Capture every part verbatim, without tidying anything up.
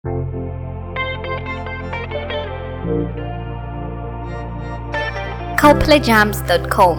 coplay jams dot com.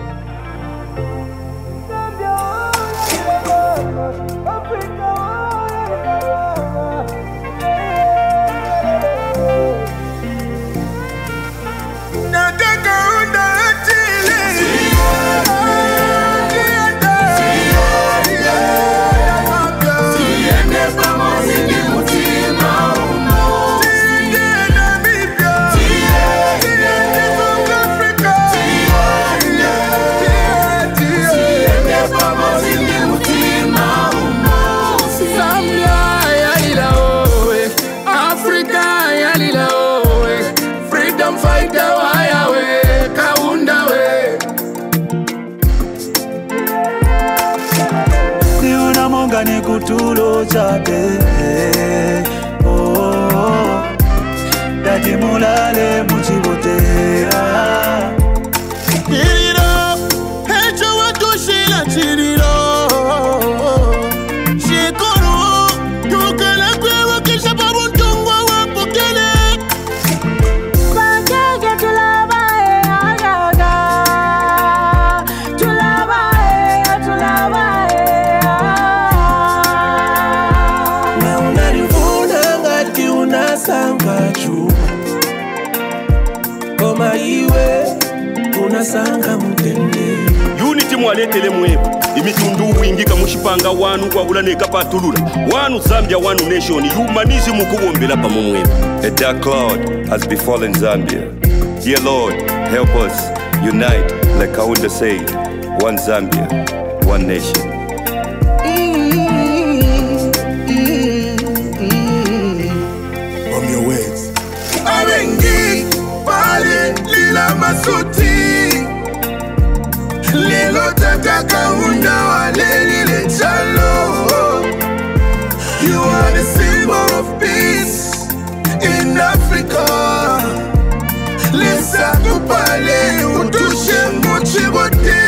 Ni kutulo chape oh dadi mulale muchibotea Chiriro hecho watushila chiriro shikuru tukala kwewa kisha babu ntungwa wapokele Bajaja tulabae agaga tulabae tulabae sanga chuma koma iwe unasanga mutende Unity mwaletele mwebu imitundu wingika mushipanga wanu kwa ulaneka patulula wanu Zambia wanu nation humanism kuwombela pa mwebu. A dark cloud has befallen Zambia. Dear Lord, help us unite like Kaunda said, one Zambia, one nation. Arengi pale lila masuti lelo taka Kaunda wale lile chalo. You are the symbol of peace in Africa. Lesa kupale utushe mochibote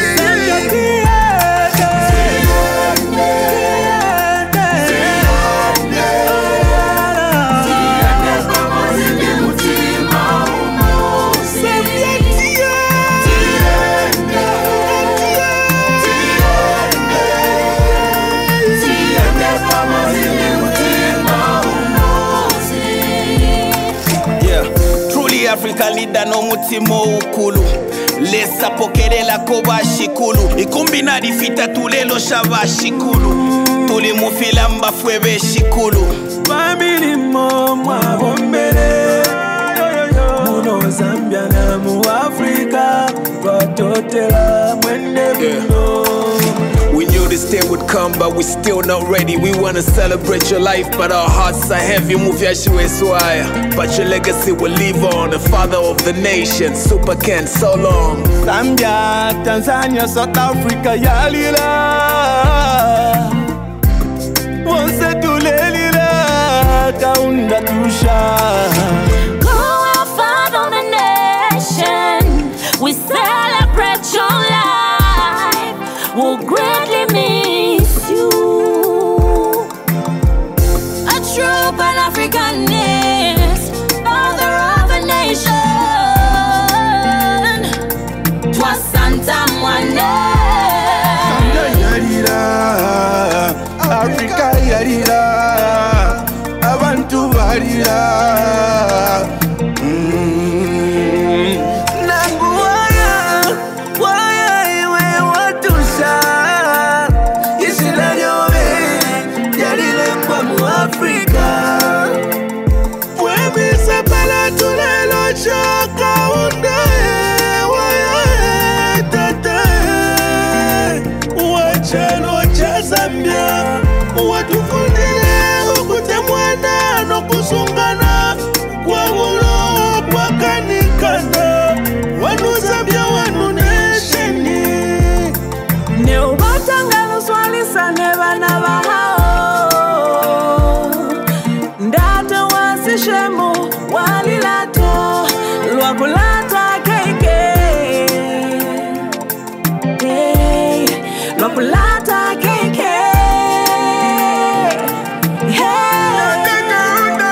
African leader no mutimo ukulu Lesa pokerela koba shikulu Ikumbi na difita tulelo shava shikulu Tuli mufilamba fwebe shikulu Family mwa bombele Muno Zambia na mu Africa Watotela mwende muno We knew this day would come, but we still not ready. We wanna celebrate your life, but our hearts are heavy. Move your shoes, but your legacy will live on. The father of the nation, Super Ken, so long. Zambia, Tanzania, South Africa, yalila. Once tulelila, Kaunda tusha. Go our father of the nation, we celebrate your life. We'll greatly miss you. A true Pan-Africanist, father of a nation. Twas Santa Mwane. Yarira, Africa yarira, abantu barira. Zambia, watufundile ukute mwana no kusungana kwa ulo kwa kanikana wanu Zambia wanu nesheni Ne ubatangalo swali sane bana bahao Ndata wasishemu walilato Lwakulata keke Hey, Lwakulata keke Hey, Kaunda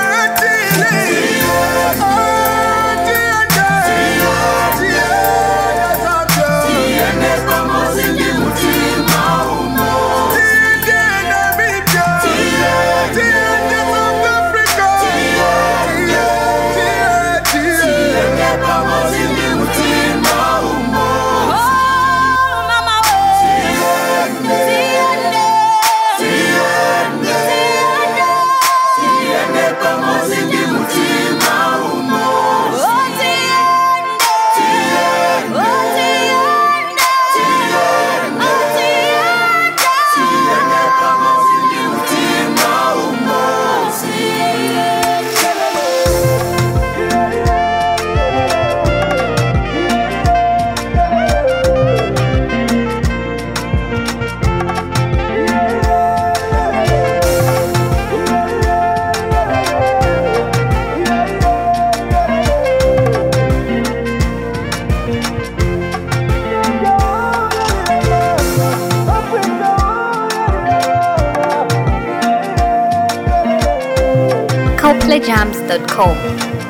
coplayjams dot com.